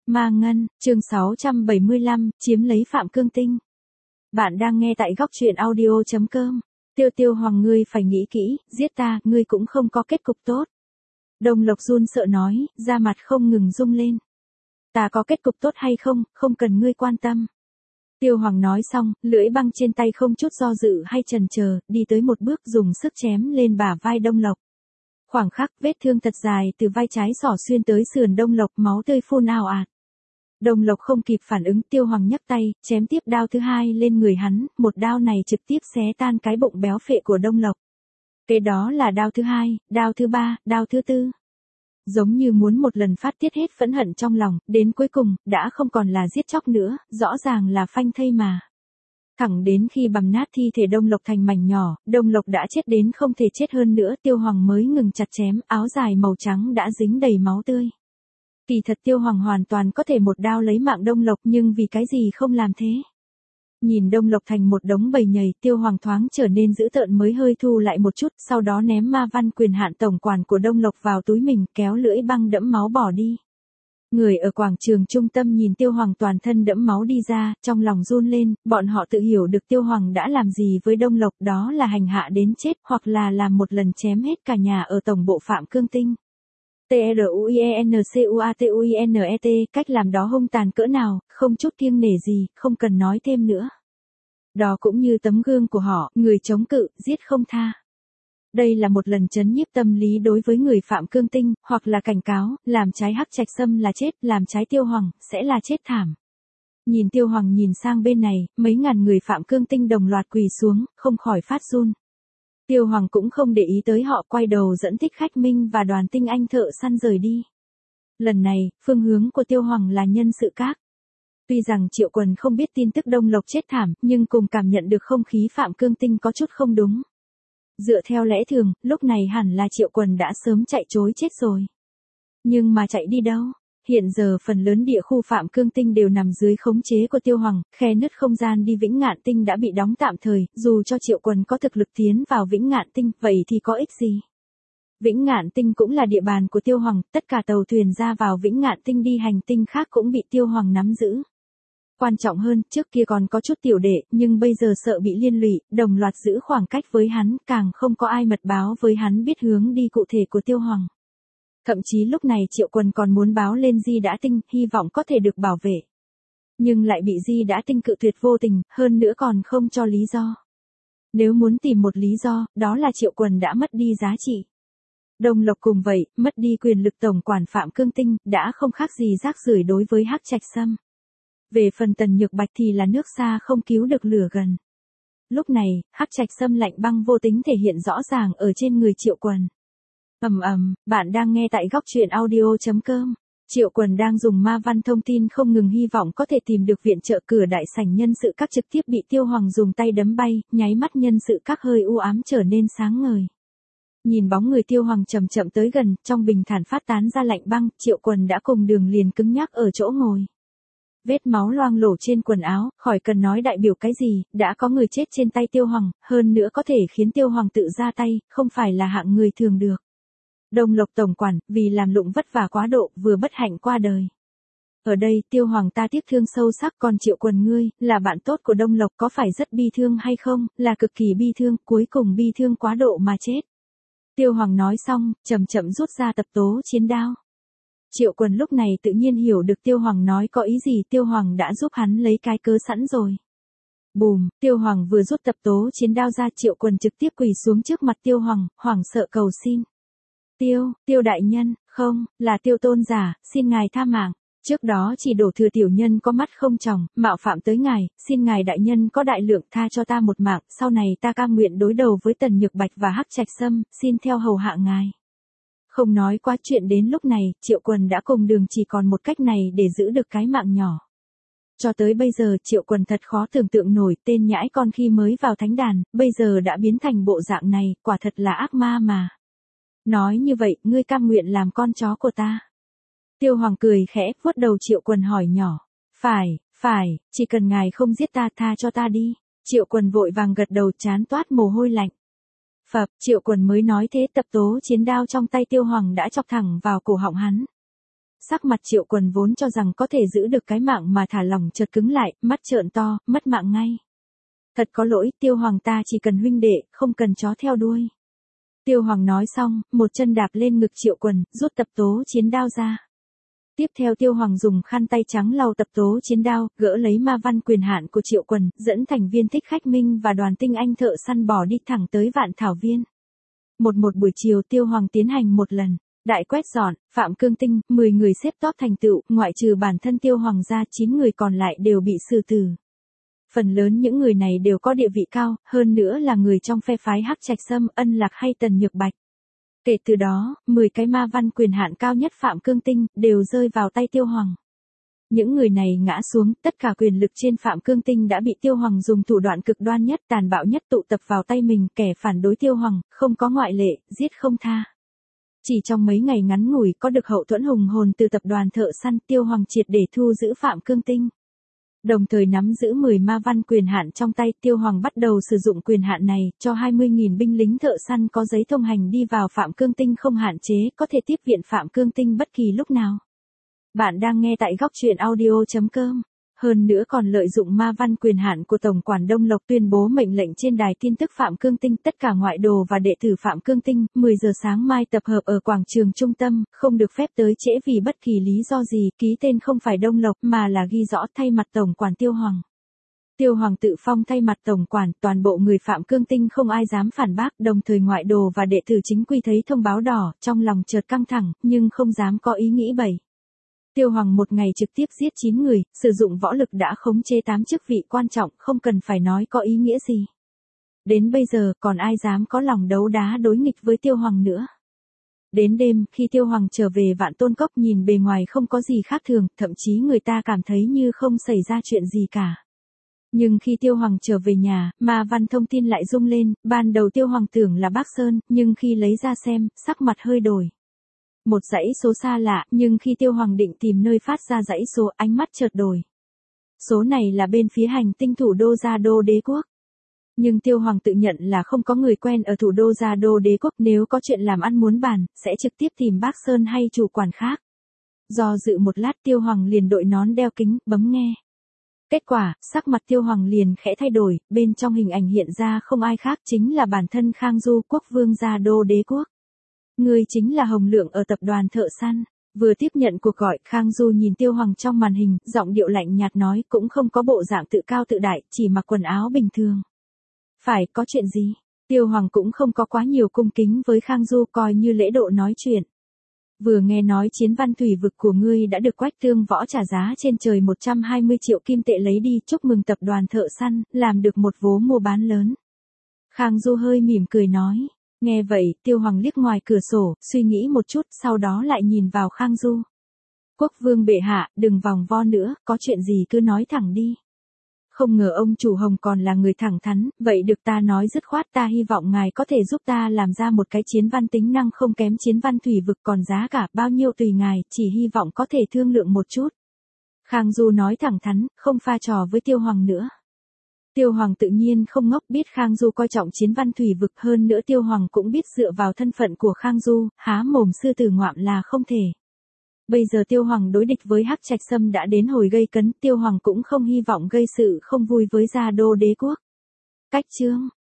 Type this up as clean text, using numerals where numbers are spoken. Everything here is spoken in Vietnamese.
Ma Ngân, chương 675, chiếm lấy Phạm Cương Tinh. Bạn đang nghe tại góc truyện audio.com. Tiêu Hoàng, ngươi phải nghĩ kỹ, giết ta, ngươi cũng không có kết cục tốt. Đồng Lộc run sợ nói, da mặt không ngừng rung lên. Ta có kết cục tốt hay không, không cần ngươi quan tâm. Tiêu Hoàng nói xong, lưỡi băng trên tay không chút do dự hay chần chờ, đi tới một bước dùng sức chém lên bả vai Đông Lộc. Khoảng khắc, vết thương thật dài từ vai trái xỏ xuyên tới sườn Đông Lộc, máu tươi phun ào ạt. Đông Lộc không kịp phản ứng, Tiêu Hoàng nhấc tay, chém tiếp đao thứ hai lên người hắn, một đao này trực tiếp xé tan cái bụng béo phệ của Đông Lộc. Kế đó là đao thứ hai, đao thứ ba, đao thứ tư. Giống như muốn một lần phát tiết hết phẫn hận trong lòng, đến cuối cùng, đã không còn là giết chóc nữa, rõ ràng là phanh thây mà. Thẳng đến khi bằm nát thi thể Đông Lộc thành mảnh nhỏ, Đông Lộc đã chết đến không thể chết hơn nữa, Tiêu Hoàng mới ngừng chặt chém, áo dài màu trắng đã dính đầy máu tươi. Kỳ thật Tiêu Hoàng hoàn toàn có thể một đao lấy mạng Đông Lộc, nhưng vì cái gì không làm thế? Nhìn Đông Lộc thành một đống bầy nhầy, Tiêu Hoàng thoáng trở nên dữ tợn mới hơi thu lại một chút, sau đó ném ma văn quyền hạn tổng quản của Đông Lộc vào túi mình, kéo lưỡi băng đẫm máu bỏ đi. Người ở quảng trường trung tâm nhìn Tiêu Hoàng toàn thân đẫm máu đi ra, trong lòng run lên, bọn họ tự hiểu được Tiêu Hoàng đã làm gì với Đông Lộc, đó là hành hạ đến chết, hoặc là làm một lần chém hết cả nhà ở tổng bộ Phạm Cương Tinh. TRUIENCUATUINET, cách làm đó hung tàn cỡ nào, không chút kiêng nể gì, không cần nói thêm nữa. Đó cũng như tấm gương của họ, người chống cự, giết không tha. Đây là một lần trấn nhiếp tâm lý đối với người Phạm Cương Tinh, hoặc là cảnh cáo, làm trái Hắc Trạch Sâm là chết, làm trái Tiêu Hoàng, sẽ là chết thảm. Nhìn Tiêu Hoàng nhìn sang bên này, mấy ngàn người Phạm Cương Tinh đồng loạt quỳ xuống, không khỏi phát run. Tiêu Hoàng cũng không để ý tới họ, quay đầu dẫn Thích Khách Minh và đoàn tinh anh thợ săn rời đi. Lần này, phương hướng của Tiêu Hoàng là nhân sự các. Tuy rằng Triệu Quần không biết tin tức Đông Lộc chết thảm, nhưng cùng cảm nhận được không khí Phạm Cương Tinh có chút không đúng. Dựa theo lẽ thường, lúc này hẳn là Triệu Quần đã sớm chạy trối chết rồi. Nhưng mà chạy đi đâu? Hiện giờ phần lớn địa khu Phạm Cương Tinh đều nằm dưới khống chế của Tiêu Hoàng, khe nứt không gian đi Vĩnh Ngạn Tinh đã bị đóng tạm thời, dù cho Triệu Quần có thực lực tiến vào Vĩnh Ngạn Tinh, vậy thì có ích gì? Vĩnh Ngạn Tinh cũng là địa bàn của Tiêu Hoàng, tất cả tàu thuyền ra vào Vĩnh Ngạn Tinh đi hành tinh khác cũng bị Tiêu Hoàng nắm giữ. Quan trọng hơn, trước kia còn có chút tiểu đệ, nhưng bây giờ sợ bị liên lụy, đồng loạt giữ khoảng cách với hắn, càng không có ai mật báo với hắn biết hướng đi cụ thể của Tiêu Hoàng. Thậm chí lúc này Triệu Quần còn muốn báo lên Di Đã Tinh, hy vọng có thể được bảo vệ. Nhưng lại bị Di Đã Tinh cự tuyệt vô tình, hơn nữa còn không cho lý do. Nếu muốn tìm một lý do, đó là Triệu Quần đã mất đi giá trị. Đông Lộc cùng vậy, mất đi quyền lực tổng quản Phạm Cương Tinh, đã không khác gì rác rưởi đối với Hắc Trạch Sâm. Về phần Tần Nhược Bạch thì là nước xa không cứu được lửa gần. Lúc này, Hắc Trạch Sâm lạnh băng vô tính thể hiện rõ ràng ở trên người Triệu Quần. Bạn đang nghe tại góc truyện audio.com. Triệu Quần đang dùng ma văn thông tin không ngừng hy vọng có thể tìm được viện trợ, cửa đại sảnh nhân sự các trực tiếp bị Tiêu Hoàng dùng tay đấm bay, nháy mắt nhân sự các hơi u ám trở nên sáng ngời. Nhìn bóng người Tiêu Hoàng chậm chậm tới gần, trong bình thản phát tán ra lạnh băng, Triệu Quần đã cùng đường liền cứng nhắc ở chỗ ngồi. Vết máu loang lổ trên quần áo, khỏi cần nói đại biểu cái gì, đã có người chết trên tay Tiêu Hoàng, hơn nữa có thể khiến Tiêu Hoàng tự ra tay, không phải là hạng người thường được. Đông Lộc tổng quản, vì làm lụng vất vả quá độ, vừa bất hạnh qua đời. Ở đây, Tiêu Hoàng ta tiếc thương sâu sắc, còn Triệu Quần ngươi, là bạn tốt của Đông Lộc, có phải rất bi thương hay không, là cực kỳ bi thương, cuối cùng bi thương quá độ mà chết. Tiêu Hoàng nói xong, chậm chậm rút ra tập tố chiến đao. Triệu Quần lúc này tự nhiên hiểu được Tiêu Hoàng nói có ý gì, Tiêu Hoàng đã giúp hắn lấy cái cớ sẵn rồi. Bùm, Tiêu Hoàng vừa rút tập tố chiến đao ra, Triệu Quần trực tiếp quỳ xuống trước mặt Tiêu Hoàng, hoảng sợ cầu xin. Tiêu đại nhân, không, là Tiêu tôn giả, xin ngài tha mạng. Trước đó chỉ đổ thừa tiểu nhân có mắt không tròng, mạo phạm tới ngài, xin ngài đại nhân có đại lượng tha cho ta một mạng, sau này ta cam nguyện đối đầu với Tần Nhược Bạch và Hắc Trạch Sâm, xin theo hầu hạ ngài. Không nói quá chuyện đến lúc này, Triệu Quần đã cùng đường chỉ còn một cách này để giữ được cái mạng nhỏ. Cho tới bây giờ Triệu Quần thật khó tưởng tượng nổi, tên nhãi con khi mới vào thánh đàn, bây giờ đã biến thành bộ dạng này, quả thật là ác ma mà. Nói như vậy, ngươi cam nguyện làm con chó của ta. Tiêu Hoàng cười khẽ, vuốt đầu Triệu Quần hỏi nhỏ. Phải, chỉ cần ngài không giết ta, tha cho ta đi. Triệu Quần vội vàng gật đầu, trán toát mồ hôi lạnh. Phập, Triệu Quần mới nói thế, tập tố chiến đao trong tay Tiêu Hoàng đã chọc thẳng vào cổ họng hắn. sắc mặt Triệu Quần vốn cho rằng có thể giữ được cái mạng mà thả lỏng chợt cứng lại, mắt trợn to, mất mạng ngay. Thật có lỗi, Tiêu Hoàng ta chỉ cần huynh đệ, không cần chó theo đuôi. Tiêu Hoàng nói xong, một chân đạp lên ngực Triệu Quần, rút tập tố chiến đao ra. Tiếp theo Tiêu Hoàng dùng khăn tay trắng lau tập tố chiến đao, gỡ lấy ma văn quyền hạn của Triệu Quần, dẫn thành viên Thích Khách Minh và đoàn tinh anh thợ săn bỏ đi thẳng tới Vạn Thảo Viên. Một buổi chiều Tiêu Hoàng tiến hành một lần đại quét dọn, Phạm Cương Tinh, 10 người xếp top thành tựu, ngoại trừ bản thân Tiêu Hoàng ra 9 người còn lại đều bị xử tử. Phần lớn những người này đều có địa vị cao, hơn nữa là người trong phe phái Hắc Trạch Sâm, Ân Lạc hay Tần Nhược Bạch. Kể từ đó, 10 cái ma văn quyền hạn cao nhất Phạm Cương Tinh đều rơi vào tay Tiêu Hoàng. Những người này ngã xuống, tất cả quyền lực trên Phạm Cương Tinh đã bị Tiêu Hoàng dùng thủ đoạn cực đoan nhất, tàn bạo nhất tụ tập vào tay mình, kẻ phản đối Tiêu Hoàng, không có ngoại lệ, giết không tha. Chỉ trong mấy ngày ngắn ngủi có được hậu thuẫn hùng hồn từ tập đoàn thợ săn, Tiêu Hoàng triệt để thu giữ Phạm Cương Tinh. Đồng thời nắm giữ 10 ma văn quyền hạn trong tay, Tiêu Hoàng bắt đầu sử dụng quyền hạn này, cho 20.000 binh lính thợ săn có giấy thông hành đi vào Phạm Cương Tinh không hạn chế, có thể tiếp viện Phạm Cương Tinh bất kỳ lúc nào. Bạn đang nghe tại góc truyện audio.com. Hơn nữa còn lợi dụng ma văn quyền hạn của Tổng quản Đông Lộc tuyên bố mệnh lệnh trên đài tin tức Phạm Cương Tinh, tất cả ngoại đồ và đệ tử Phạm Cương Tinh, 10 giờ sáng mai tập hợp ở quảng trường trung tâm, không được phép tới trễ vì bất kỳ lý do gì, ký tên không phải Đông Lộc mà là ghi rõ thay mặt Tổng quản Tiêu Hoàng. Tiêu Hoàng tự phong thay mặt Tổng quản, toàn bộ người Phạm Cương Tinh không ai dám phản bác, đồng thời ngoại đồ và đệ tử chính quy thấy thông báo đỏ, trong lòng chợt căng thẳng, nhưng không dám có ý nghĩ bậy. Tiêu Hoàng một ngày trực tiếp giết 9 người, sử dụng võ lực đã khống chế 8 chức vị quan trọng, không cần phải nói có ý nghĩa gì. Đến bây giờ, còn ai dám có lòng đấu đá đối nghịch với Tiêu Hoàng nữa. Đến đêm, khi Tiêu Hoàng trở về Vạn Tôn Cốc nhìn bề ngoài không có gì khác thường, thậm chí người ta cảm thấy như không xảy ra chuyện gì cả. Nhưng khi Tiêu Hoàng trở về nhà, ma văn thông tin lại rung lên, ban đầu Tiêu Hoàng tưởng là Bác Sơn, nhưng khi lấy ra xem, sắc mặt hơi đổi. Một dãy số xa lạ, nhưng khi Tiêu Hoàng định tìm nơi phát ra dãy số, ánh mắt chợt đổi. Số này là bên phía hành tinh thủ đô Gia Đô Đế Quốc. Nhưng Tiêu Hoàng tự nhận là không có người quen ở thủ đô Gia Đô Đế Quốc, nếu có chuyện làm ăn muốn bàn, sẽ trực tiếp tìm Bác Sơn hay chủ quản khác. Do dự một lát Tiêu Hoàng liền đội nón đeo kính, bấm nghe. Kết quả, sắc mặt Tiêu Hoàng liền khẽ thay đổi, bên trong hình ảnh hiện ra không ai khác chính là bản thân Khang Du, quốc vương Gia Đô Đế Quốc. Người chính là Hồng Lượng ở tập đoàn thợ săn. Vừa tiếp nhận cuộc gọi, Khang Du nhìn Tiêu Hoàng trong màn hình, giọng điệu lạnh nhạt nói, cũng không có bộ dạng tự cao tự đại, chỉ mặc quần áo bình thường. Phải, có chuyện gì? Tiêu Hoàng cũng không có quá nhiều cung kính với Khang Du, coi như lễ độ nói chuyện. Vừa nghe nói chiến văn thủy vực của ngươi đã được Quách Tương Võ trả giá trên trời 120 triệu kim tệ lấy đi, chúc mừng tập đoàn thợ săn, làm được một vố mua bán lớn. Khang Du hơi mỉm cười nói. Nghe vậy, Tiêu Hoàng liếc ngoài cửa sổ, suy nghĩ một chút, sau đó lại nhìn vào Khang Du. Quốc vương bệ hạ, đừng vòng vo nữa, có chuyện gì cứ nói thẳng đi. Không ngờ ông chủ Hồng còn là người thẳng thắn, vậy được ta nói dứt khoát, ta hy vọng ngài có thể giúp ta làm ra một cái chiến văn tính năng không kém chiến văn thủy vực, còn giá cả bao nhiêu tùy ngài, chỉ hy vọng có thể thương lượng một chút. Khang Du nói thẳng thắn, không pha trò với Tiêu Hoàng nữa. Tiêu Hoàng tự nhiên không ngốc, biết Khang Du coi trọng chiến văn thủy vực, hơn nữa Tiêu Hoàng cũng biết dựa vào thân phận của Khang Du, há mồm sư tử ngoạm là không thể. Bây giờ Tiêu Hoàng đối địch với Hắc Trạch Sâm đã đến hồi gây cấn, Tiêu Hoàng cũng không hy vọng gây sự không vui với Gia Đô Đế Quốc. Cách chương